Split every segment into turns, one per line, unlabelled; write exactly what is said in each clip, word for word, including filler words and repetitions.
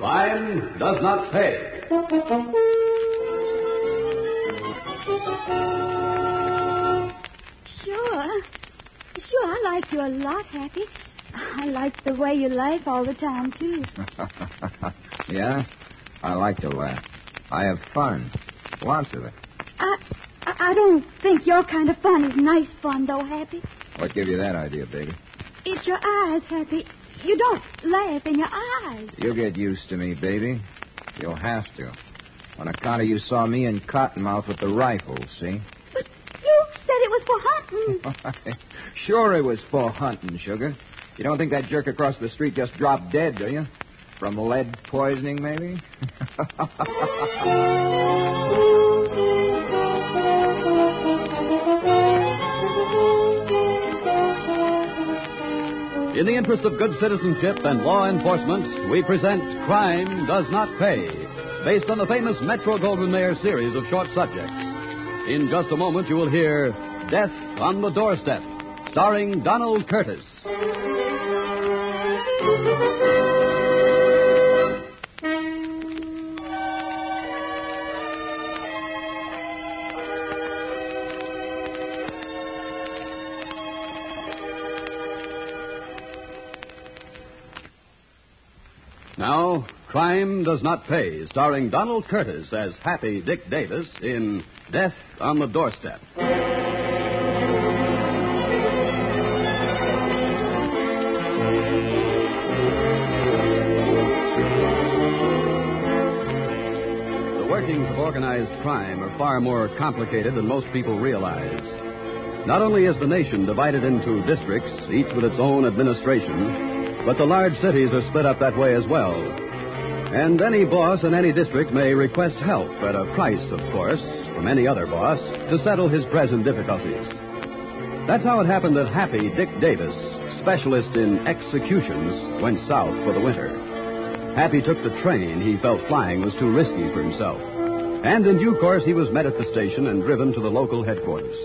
Crime Does Not Pay.
Sure. Sure, I like you a lot, Happy. I like the way you laugh all the time, too.
Yeah? I like to laugh. I have fun. Lots of it.
I, I I don't think your kind of fun is nice fun, though, Happy.
What gave you that idea, baby?
It's your eyes, Happy. You don't laugh in your eyes.
You'll get used to me, baby. You'll have to. On account of you saw me in Cottonmouth with the rifle, see?
But you said it was for hunting.
Sure it was for hunting, sugar. You don't think that jerk across the street just dropped dead, do you? From lead poisoning, maybe?
In the interest of good citizenship and law enforcement, we present Crime Does Not Pay, based on the famous Metro-Goldwyn-Mayer series of short subjects. In just a moment, you will hear Death on the Doorstep, starring Donald Curtis. Now, Crime Does Not Pay, starring Donald Curtis as Happy Dick Davis in Death on the Doorstep. The workings of organized crime are far more complicated than most people realize. Not only is the nation divided into districts, each with its own administration, but the large cities are split up that way as well. And any boss in any district may request help at a price, of course, from any other boss to settle his present difficulties. That's how it happened that Happy Dick Davis, specialist in executions, went south for the winter. Happy took the train he felt flying was too risky for himself. And in due course, he was met at the station and driven to the local headquarters.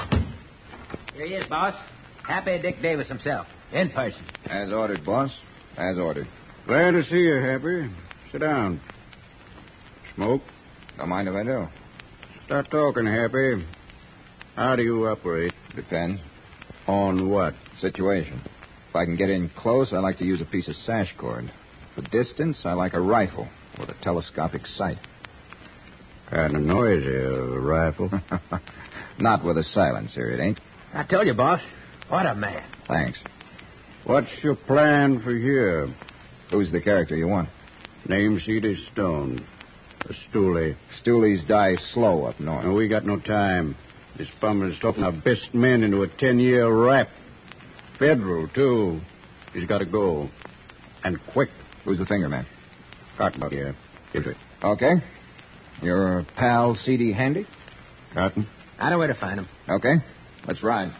Here he is, boss. Happy Dick Davis himself. In person.
As ordered, boss. As ordered.
Glad to see you, Happy. Sit down. Smoke?
Don't mind if I do.
Start talking, Happy. How do you operate?
Depends.
On what?
Situation. If I can get in close, I like to use a piece of sash cord. For distance, I like a rifle with a telescopic sight.
Kind of noisy, a rifle.
Not with a silencer, it ain't.
I told you, boss. What a man.
Thanks.
What's your plan for here?
Who's the character you want?
Name C D Stone. A stoolie.
Stoolies die slow up north.
No, we got no time. This bum is talking our best men into a ten-year rap. Federal, too. He's got to go. And quick.
Who's the finger man?
Cotton, here. Give it.
Okay. Your pal C D handy?
Cotton?
I know where to find him.
Okay. Let's ride.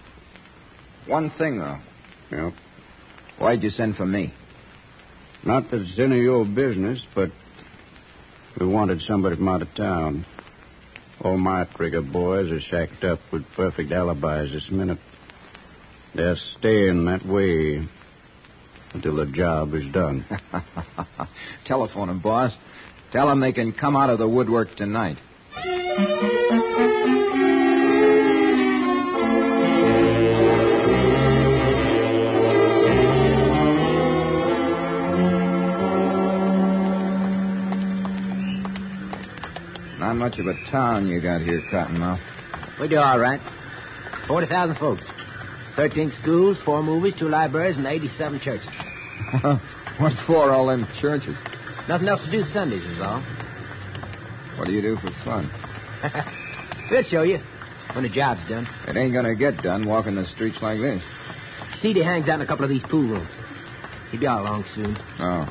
One thing, though.
Yep.
Why'd you send for me?
Not that it's any of your business, but we wanted somebody from out of town. All my trigger boys are shacked up with perfect alibis this minute. They're staying that way until the job is done.
Telephone them, boss. Tell them they can come out of the woodwork tonight. Not much of a town you got here, Cottonmouth.
We do all right. forty thousand folks. thirteen schools, four movies, two libraries, and eighty-seven churches.
What for, all them churches?
Nothing else to do Sundays is all.
What do you do for fun?
We'll show you when the job's done.
It ain't gonna get done walking the streets like this.
C D hangs out in a couple of these pool rooms. He'll be all along soon.
Oh.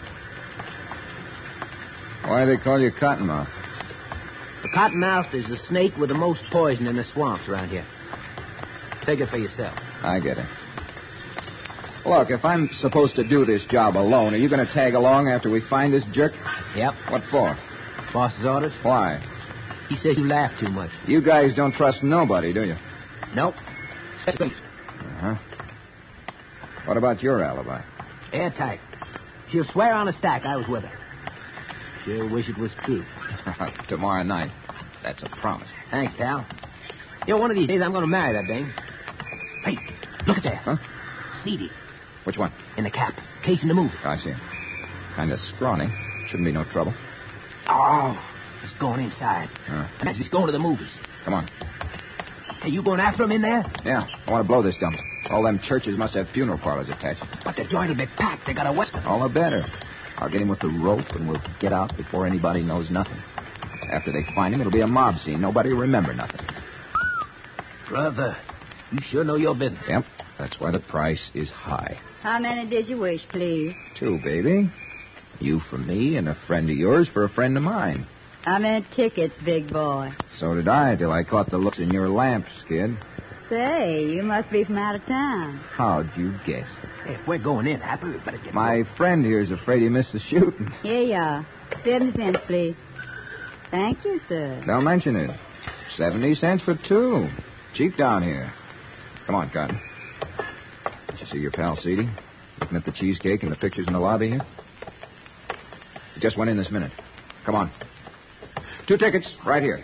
Why do they call you Cottonmouth?
The cottonmouth is the snake with the most poison in the swamps around here. Take it for yourself.
I get it. Look, if I'm supposed to do this job alone, are you going to tag along after we find this jerk?
Yep.
What for?
Boss's orders.
Why?
He says you laugh too much.
You guys don't trust nobody, do you?
Nope.
Uh-huh. What about your alibi?
Airtight. She'll swear on a stack I was with her. Sure wish it was true.
Tomorrow night. That's a promise.
Thanks, pal. You know, one of these days I'm going to marry that dame. Hey, look at that.
Huh?
Seedy.
Which one?
In the cap. Case in the movie.
I see. Kind of scrawny. Shouldn't be no trouble.
Oh, he's going inside.
Uh.
And he's going to the movies.
Come on.
Hey, you going after him in there?
Yeah, I want to blow this dump. All them churches must have funeral parlors attached.
But the joint will be packed. They got a western.
All the better. I'll get him with the rope, and we'll get out before anybody knows nothing. After they find him, it'll be a mob scene. Nobody will remember nothing.
Brother, you sure know your business.
Yep, that's why the price is high.
How many did you wish, please?
Two, baby. You for me, and a friend of yours for a friend of mine.
How many tickets, big boy?
So did I, till I caught the looks in your lamps, kid.
Say, you must be from out of town.
How'd you guess?
Hey, if we're going in, Happy, we better get
My
going.
friend here's afraid he missed the shooting.
Here you are. Seventy cents, please. Thank you, sir.
Don't mention it. Seventy cents for two. Cheap down here. Come on, Cotton. Did you see your pal Seedy? Looking at the cheesecake and the pictures in the lobby here? He just went in this minute. Come on. Two tickets, right here.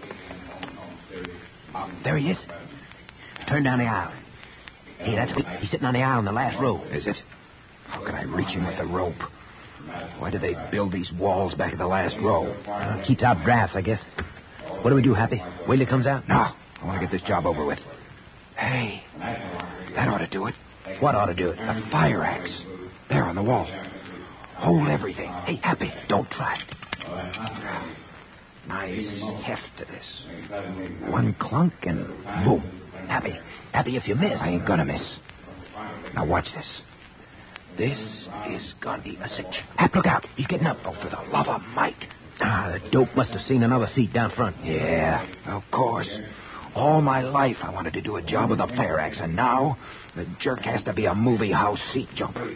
There he is. Turn down the aisle. Hey, that's me. He's sitting on the aisle in the last row.
Is it? How can I reach him with the rope? Why do they build these walls back at the last row?
Uh, keeps out drafts, I guess. What do we do, Happy? Wait till he comes out?
No, I want to get this job over with. Hey, that ought to do it.
What ought to do it?
The fire axe. There on the wall. Hold everything.
Hey, Happy, don't try it.
Nice heft to this.
One clunk and boom. Happy, Happy, if you miss.
I ain't gonna miss. Now watch this. This is gonna be a cinch.
Hap, look out. He's getting up.
Oh, for the love of Mike.
Ah, the dope must have seen another seat down front.
Yeah, of course. All my life I wanted to do a job with a fire axe, and now the jerk has to be a movie house seat jumper.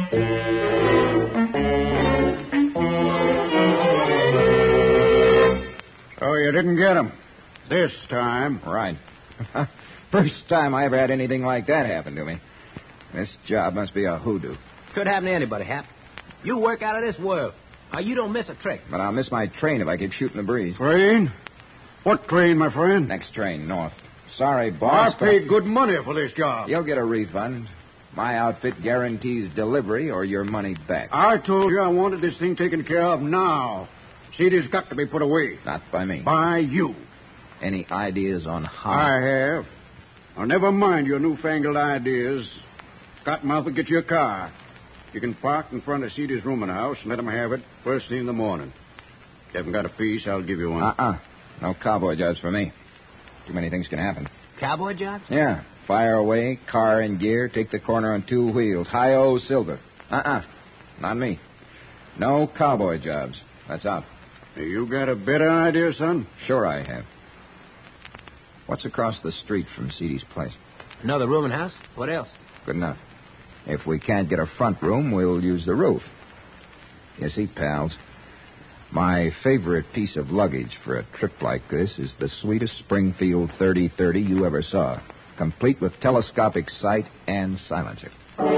Oh, you didn't get him. This time.
Right. First time I ever had anything like that happen to me. This job must be a hoodoo.
Could happen to anybody, Hap. You work out of this world. Now, you don't miss a trick.
But I'll miss my train if I keep shooting the breeze.
Train? What train, my friend?
Next train, north. Sorry, boss.
I paid good money for this job.
You'll get a refund. My outfit guarantees delivery or your money back.
I told you I wanted this thing taken care of now. Cedar's got to be put away.
Not by me.
By you.
Any ideas on how?
I have. Now, never mind your newfangled ideas. Cottonmouth will get you a car. You can park in front of Cedar's rooming house and let him have it first thing in the morning. If you haven't got a piece, I'll give you one.
Uh-uh. No cowboy jobs for me. Too many things can happen.
Cowboy jobs?
Yeah. Fire away, car in gear, take the corner on two wheels. Hi-oh, silver. Uh-uh. Not me. No cowboy jobs. That's out.
You got a better idea, son?
Sure I have. What's across the street from Seedy's place?
Another rooming house? What else?
Good enough. If we can't get a front room, we'll use the roof. You see, pals, my favorite piece of luggage for a trip like this is the sweetest Springfield thirty thirty you ever saw, complete with telescopic sight and silencer.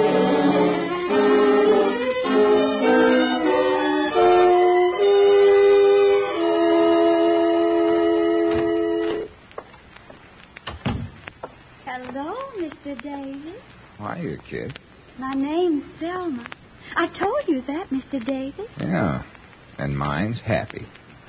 Hello, Mister Davis.
Hiya, kid.
My name's Selma. I told you that, Mister Davis.
Yeah, and mine's Happy.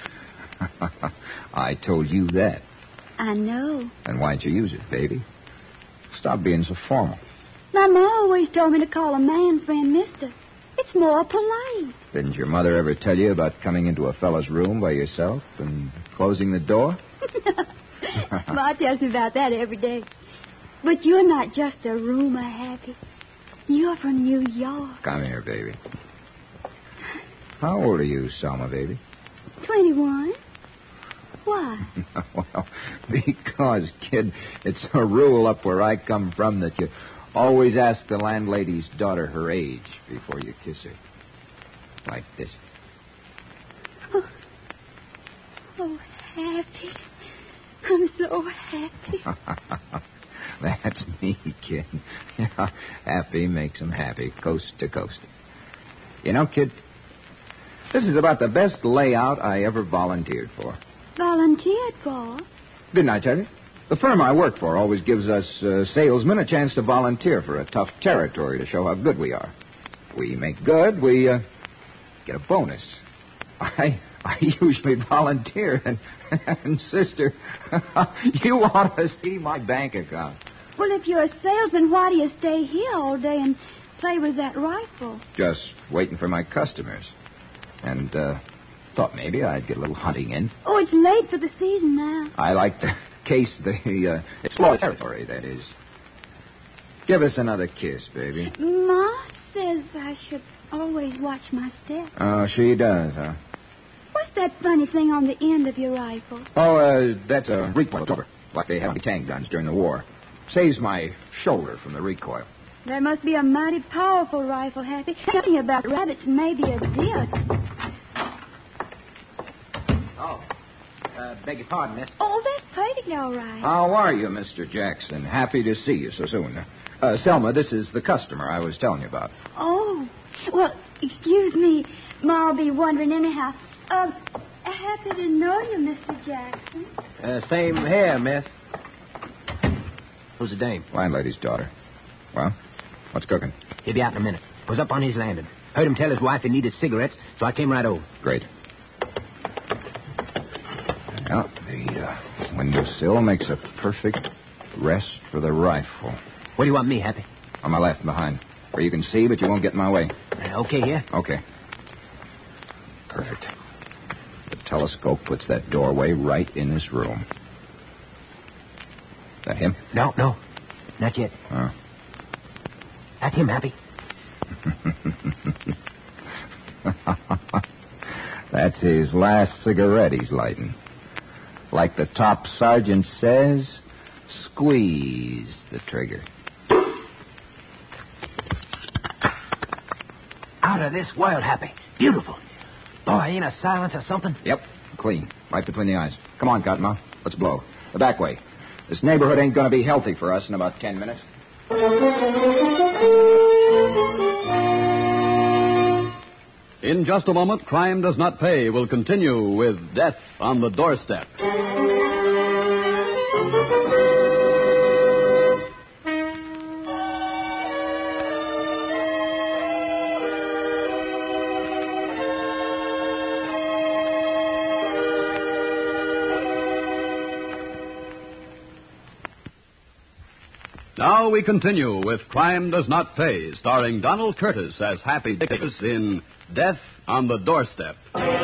I told you that.
I know.
And why'd you use it, baby? Stop being so formal.
My ma always told me to call a man friend Mister. It's more polite.
Didn't your mother ever tell you about coming into a fellow's room by yourself and closing the door?
Ma tells me about that every day. But you're not just a roomer, Happy. You're from New York.
Come here, baby. How old are you, Selma, baby?
Twenty-one. Why?
Well, because, kid, it's a rule up where I come from that you always ask the landlady's daughter her age before you kiss her. Like this.
Oh, oh Happy. I'm so happy.
That's me, kid. Happy makes 'em happy, coast to coast. You know, kid, This is about the best layout I ever volunteered for.
Volunteered for?
Didn't I tell you? The firm I work for always gives us uh, salesmen a chance to volunteer for a tough territory to show how good we are. We make good, we uh, get a bonus. I I usually volunteer, and, and sister, you ought to see my bank account.
Well, if you're a salesman, why do you stay here all day and play with that rifle?
Just waiting for my customers. And uh, thought maybe I'd get a little hunting in.
Oh, it's late for the season now.
I like to case the uh, explore territory, that is. Give us another kiss, baby.
Ma says I should always watch my step.
Oh, she does, huh?
What's that funny thing on the end of your rifle?
Oh, uh, that's a recoil cover, like they had on the tank guns during the war. Saves my shoulder from the recoil.
That must be a mighty powerful rifle, Happy. Thinking about rabbits and maybe a deer.
Oh, uh, beg your pardon, miss.
Oh, that's perfectly all right.
How are you, Mister Jackson? Happy to see you so soon. Uh, Selma, this is the customer I was telling you about.
Oh, well, excuse me. Ma'll be wondering anyhow. Um, happy to know you, Mister Jackson.
Uh, same here, miss. Who's the dame?
Landlady's daughter. Well, what's cooking?
He'll be out in a minute. Was up on his landing. Heard him tell his wife he needed cigarettes, so I came right over.
Great. Well, the uh, windowsill makes a perfect rest for the rifle.
Where do you want me, Happy?
On my left, behind. Where you can see, but you won't get in my way.
Uh, okay, here?
Okay. Perfect. The telescope puts that doorway right in this room. That him?
No, no. Not yet.
Oh.
That's him, Happy.
That's his last cigarette he's lighting. Like the top sergeant says, squeeze the trigger.
Out of this world, Happy. Beautiful. Boy, ain't a silence or something?
Yep, clean. Right between the eyes. Come on, Cottonmouth. Let's blow. The back way. This neighborhood ain't going to be healthy for us in about ten minutes.
In just a moment, Crime Does Not Pay will continue with Death on the Doorstep. Now we continue with Crime Does Not Pay, starring Donald Curtis as Happy Davis in Death on the Doorstep.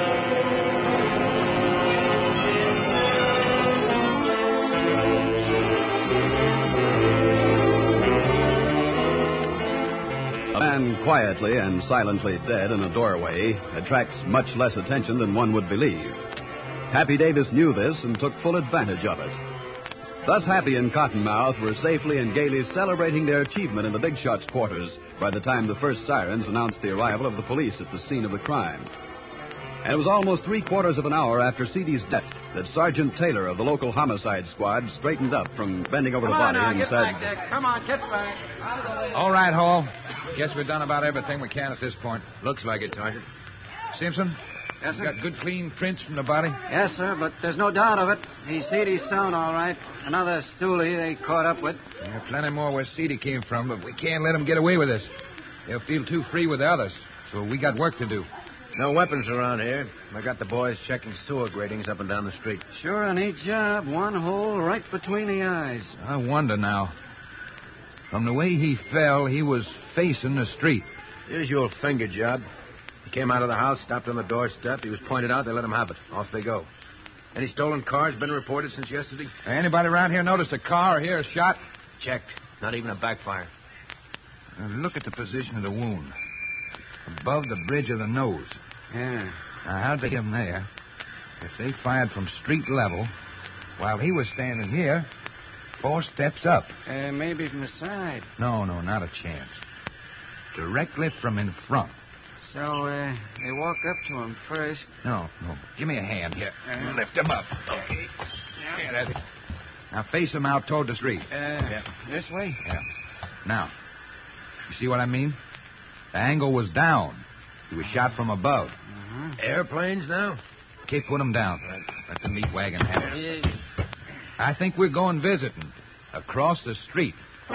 A man quietly and silently dead in a doorway attracts much less attention than one would believe. Happy Davis knew this and took full advantage of it. Thus, Happy and Cottonmouth were safely and gaily celebrating their achievement in the big shot's quarters by the time the first sirens announced the arrival of the police at the scene of the crime. And it was almost three quarters of an hour after C D's death that Sergeant Taylor of the local homicide squad straightened up from bending over
Come
the
on
body
now,
and
get
said,
back there. Come on, get back.
All right, Hall. Guess we've done about everything we can at this point.
Looks like it, Sergeant.
Simpson?
Yes, sir.
Got good, clean prints from the body?
Yes, sir, but there's no doubt of it. He's Seady's stone, all right. Another stoolie they caught up with.
There are plenty more where Seedy came from, but we can't let him get away with this. They'll feel too free with the others, so we got work to do.
No weapons around here. I got the boys checking sewer gratings up and down the street.
Sure a neat job. One hole right between the eyes.
I wonder now. From the way he fell, he was facing the street.
Usual finger job. He came out of the house, stopped on the doorstep. He was pointed out. They let him have it. Off they go. Any stolen cars been reported since yesterday?
Anybody around here notice a car or hear a shot?
Checked. Not even a backfire.
Now look at the position of the wound. Above the bridge of the nose.
Yeah.
Now, how'd they get him there? If they fired from street level, while he was standing here, four steps up.
Uh, maybe from the side.
No, no, not a chance. Directly from in front.
So, uh, they walk up to him first.
No, no. Give me a hand here. Uh, Lift him up. Okay. Yeah, that's it. Now face him out toward the street.
Uh, yeah. This way?
Yeah. Now, you see what I mean? The angle was down. He was shot from above.
Uh-huh.
Airplanes now?
Okay, put them down. Let the meat wagon have it. I think we're going visiting. Across the street.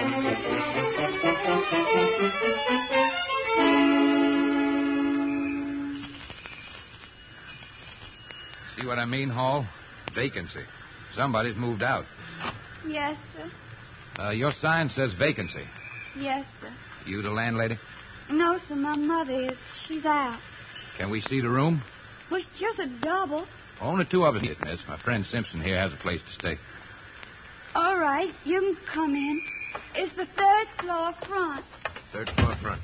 See what I mean, Hall? Vacancy. Somebody's moved out.
Yes, sir.
Uh, your sign says vacancy.
Yes, sir.
You the landlady?
No, sir, my mother is. She's out.
Can we see the room?
Well, it's just a double.
Only two of us, miss. My friend Simpson here has a place to stay.
All right, you can come in. It's the third floor front.
Third floor front.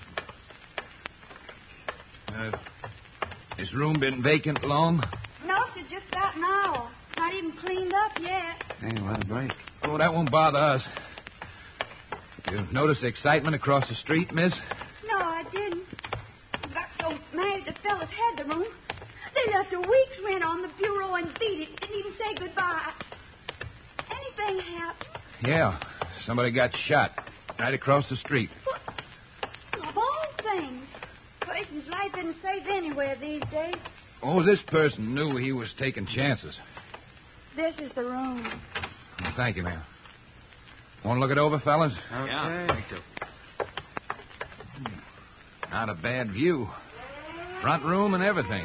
Uh, this room been vacant long?
No, sir, just about an hour. Not even cleaned up yet.
Hey, what a break.
Oh, that won't bother us. You notice the excitement across the street, miss?
No, I didn't. I got so mad the fellas had the room. They left a week's rent on the bureau and beat it. Didn't even say goodbye. Anything happened?
Yeah. Somebody got shot right across the street.
Well, of all things. Person's life isn't safe anywhere these days.
Oh, this person knew he was taking chances.
This is the room.
Well, thank you, ma'am. Want to look it over, fellas?
Okay.
Yeah.
Not a bad view. Front room and everything.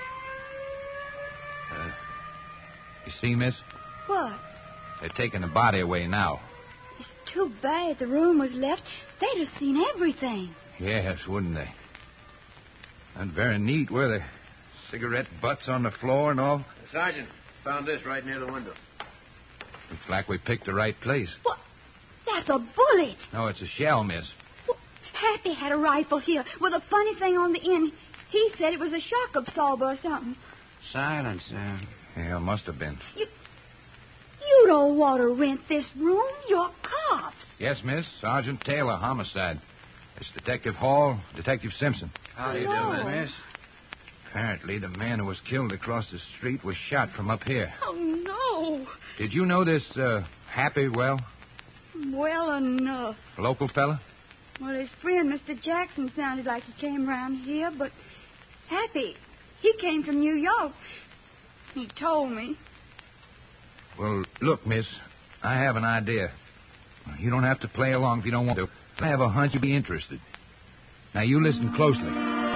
Uh, you see, miss?
What?
They're taking the body away now.
It's too bad the room was left. They'd have seen everything.
Yes, wouldn't they? Not very neat, were they? Cigarette butts on the floor and all.
Sergeant, found this right near the window.
Looks like we picked the right place.
What? That's a bullet.
No, it's a shell, miss.
Well, Happy had a rifle here with a funny thing on the end. He said it was a shock absorber or something.
Silence, sir.
Yeah, must have been.
You, you don't want to rent this room. You're cops.
Yes, miss. Sergeant Taylor, homicide. It's Detective Hall, Detective Simpson.
How do you
Hello.
do, miss?
Apparently, the man who was killed across the street was shot from up here.
Oh, no.
Did you know this uh, Happy well?
Well enough.
Local fella?
Well, his friend, Mister Jackson, sounded like he came around here, but Happy, he came from New York. He told me.
Well, look, miss, I have an idea. You don't have to play along if you don't want to. I have a hunch you'd be interested. Now, you listen closely.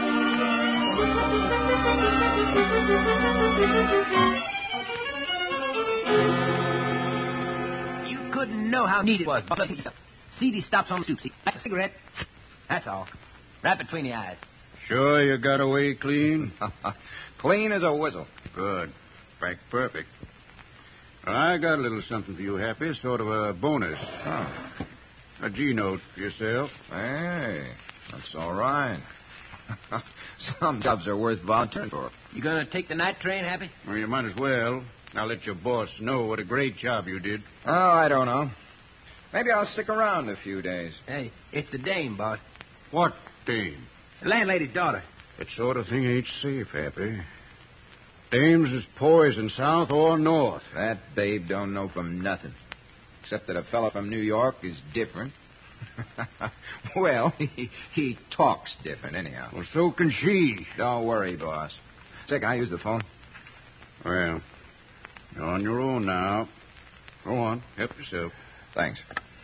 You couldn't know how neat it was. C D stops on the stoop. See, that's a cigarette. That's all. Right between the eyes.
Sure you got away clean?
Clean as a whistle.
Good. Back perfect. I got a little something for you, Happy. Sort of a bonus.
Oh.
A G-note for yourself.
Hey, that's all right. Some jobs are worth volunteering for.
You gonna take the night train, Happy?
Well, you might as well. I'll let your boss know what a great job you did.
Oh, I don't know. Maybe I'll stick around a few days.
Hey, it's the dame, boss.
What dame?
The landlady's daughter.
That sort of thing ain't safe, Happy. Dames is poison, south or north.
That babe don't know from nothing. Except that a fellow from New York is different. Well, he, he talks different anyhow.
Well, so can she.
Don't worry, boss. Say, can I use the phone?
Well, you're on your own now. Go on, help yourself.
Thanks.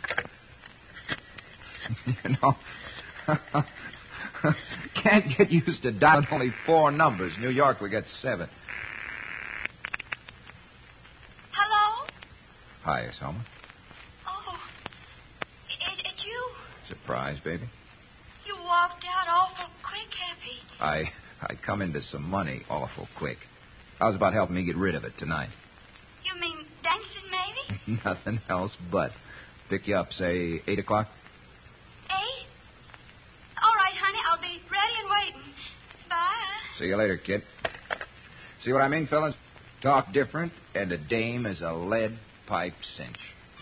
You know, can't get used to dialing only four numbers. New York, we got seven.
Hello?
Hi, Selma.
Oh, it, it's you.
Surprise, baby.
You walked out awful quick, Happy.
I I come into some money awful quick. How's about helping me get rid of it tonight?
You mean dancing, maybe?
Nothing else but. Pick you up, say, eight o'clock?
Eight? All right, honey, I'll be ready and waiting. Bye.
See you later, kid. See what I mean, fellas? Talk different, and a dame is a lead pipe cinch.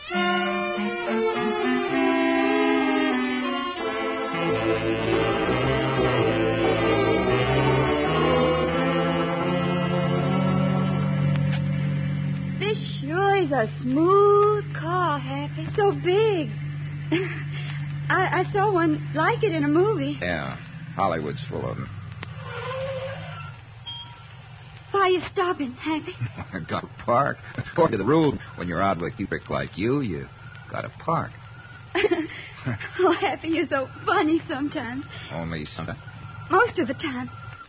This sure is a smooth car, Happy. So big. I, I saw one like it in a movie.
Yeah, Hollywood's full of them.
Why are you stopping, Happy?
I got to park. According to the rule, when you're out with a prick like you, you got to park.
Oh, Happy, you're so funny sometimes.
Only sometimes.
Most of the time.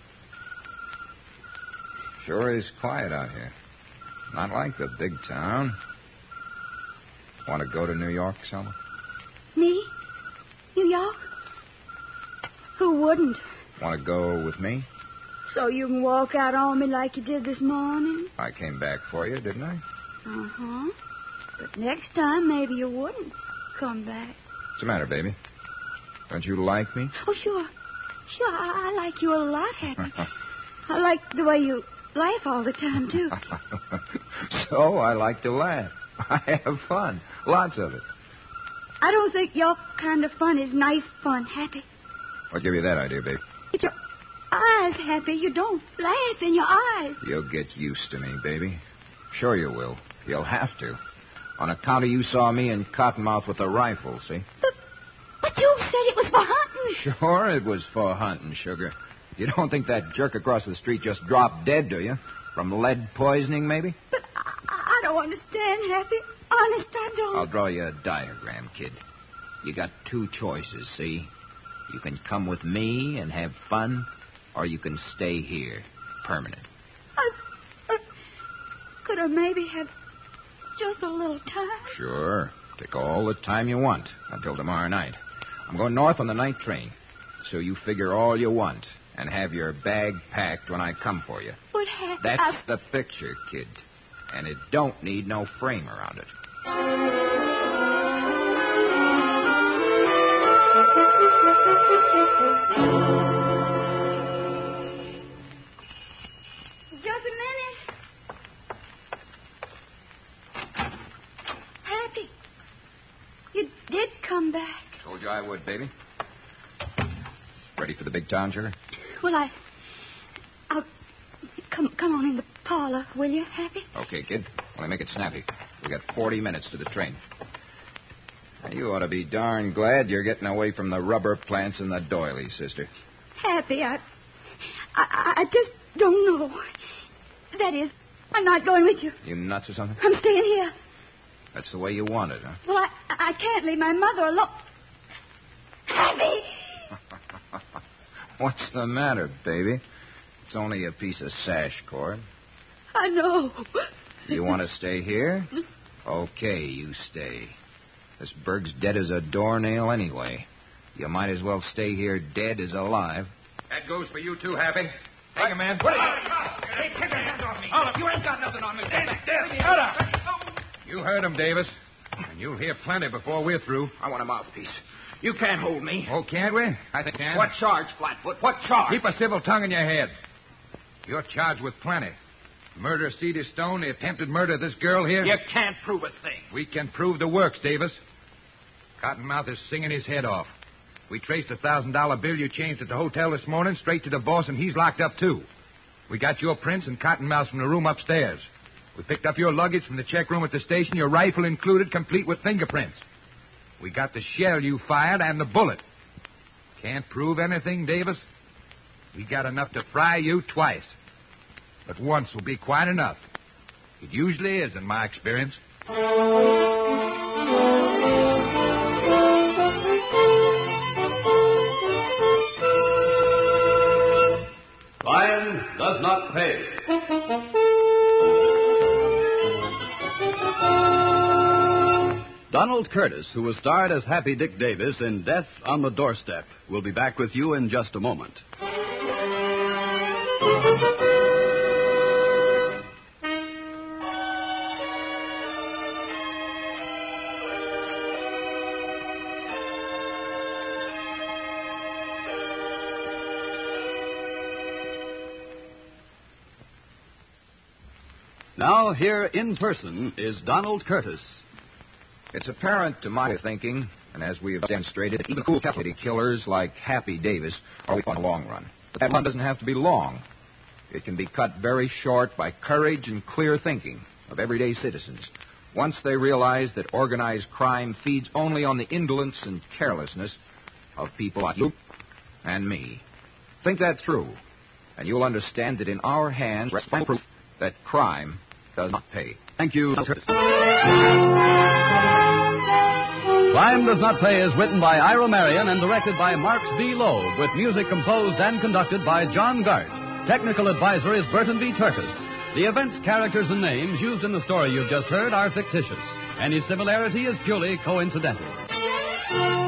Sure is quiet out here. Not like the big town. Want to go to New York, Selma?
Me? New York? Who wouldn't?
Want to go with me?
So you can walk out on me like you did this morning?
I came back for you, didn't I?
Uh-huh. But next time, maybe you wouldn't come back.
What's the matter, baby? Don't you like me?
Oh, sure. Sure, I, I like you a lot, Happy. I like the way you laugh all the time, too.
So I like to laugh. I have fun. Lots of it.
I don't think your kind of fun is nice fun, Happy.
What gave you that idea, babe?
It's your eyes, Happy. You don't laugh in your eyes.
You'll get used to me, baby. Sure you will. You'll have to. On account of you saw me in Cottonmouth with a rifle, see?
But, but you said it was for hunting.
Sure, it was for hunting, sugar. You don't think that jerk across the street just dropped dead, do you? From lead poisoning, maybe?
But I, I don't understand, Happy. Honest, I don't.
I'll draw you a diagram, kid. You got two choices, see? You can come with me and have fun, or you can stay here, permanent.
I, I, could I maybe have just a little time?
Sure. Take all the time you want until tomorrow night. I'm going north on the night train, so you figure all you want and have your bag packed when I come for you.
But Happy,
That's
I...
the picture, kid. And it don't need no frame around it.
Just a minute. Happy, you did come back.
Told you I would, baby. Ready for the big town, sugar?
Well, I... I'll... Come, come on in the parlor, will you, Happy?
Okay, kid. Only make it snappy. We got forty minutes to the train. Now, you ought to be darn glad you're getting away from the rubber plants and the doilies, sister.
Happy, I... I, I just don't know. That is, I'm not going with you.
You nuts or something?
I'm staying here.
That's the way you want it, huh?
Well, I, I can't leave my mother alone. Happy!
What's the matter, baby? It's only a piece of sash cord.
I know.
You want to stay here? Okay, you stay. This burg's dead as a doornail anyway. You might as well stay here dead as alive.
That goes for you too, Happy. Take him, man. What is it? Hey, take your hands off me. Hold up. You ain't got nothing on me. Stand still. Shut up. You heard him, Davis. And you'll hear plenty before we're through.
I want a mouthpiece. You can't hold me.
Oh, can't we? I think we can.
What charge, Flatfoot? What charge?
Keep a civil tongue in your head. You're charged with plenty. Murder of Cedar Stone, the attempted murder of this girl here.
You can't prove a thing.
We can prove the works, Davis. Cottonmouth is singing his head off. We traced a thousand dollar bill you changed at the hotel this morning straight to the boss, and he's locked up, too. We got your prints and Cottonmouth from the room upstairs. We picked up your luggage from the check room at the station, your rifle included, complete with fingerprints. We got the shell you fired and the bullet. Can't prove anything, Davis? We got enough to fry you twice. But once will be quite enough. It usually is, in my experience.
Crime does not pay. Donald Curtis, who was starred as Happy Dick Davis in Death on the Doorstep, will be back with you in just a moment. Now, here in person is Donald Curtis.
It's apparent to my thinking, and as we have demonstrated, even cool calculated killers like Happy Davis are weak on the long run. But that run doesn't have to be long. It can be cut very short by courage and clear thinking of everyday citizens. Once they realize that organized crime feeds only on the indolence and carelessness of people like you and me. Think that through. and you'll understand that in our hands rests proof that crime does not pay.
Thank you, Curtis. Crime Does Not Pay is written by Ira Marion and directed by Marks B. Loeb, with music composed and conducted by John Gart. Technical advisor is Burton B. Turkis. The events, characters, and names used in the story you've just heard are fictitious. Any similarity is purely coincidental.